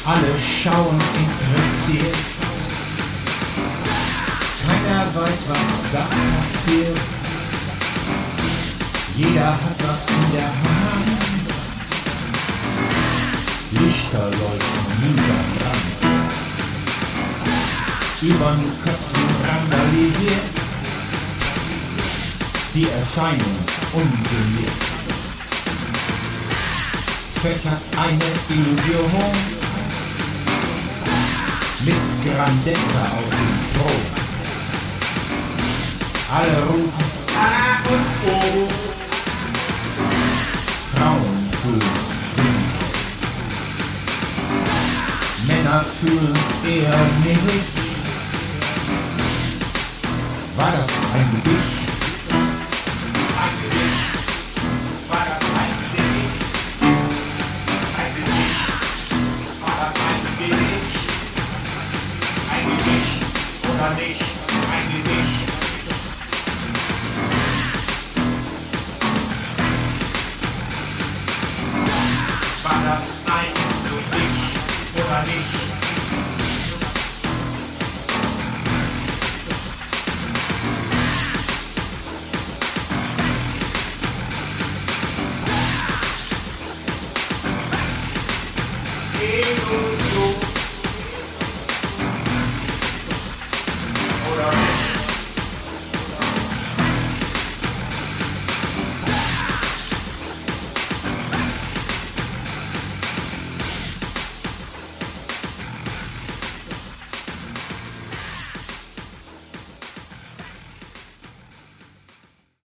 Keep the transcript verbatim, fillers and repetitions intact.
Alle schauen interessiert. Keiner weiß, was da passiert. Jeder hat was in der Hand. Lichter leuchten überall. Über den Köpfen randaliert. Die Erscheinung ungeniert. Fächert eine Illusion mit Grandezza auf dem Thron. Alle rufen A und O. Frauen fühlen's sowieso. Männer fühlen's eher nicht. War das ein Gedicht? Ein Gedicht? War das ein Gedicht? Ein Gedicht? War das ein Gedicht? Ein Gedicht oder nicht? Ein Gedicht?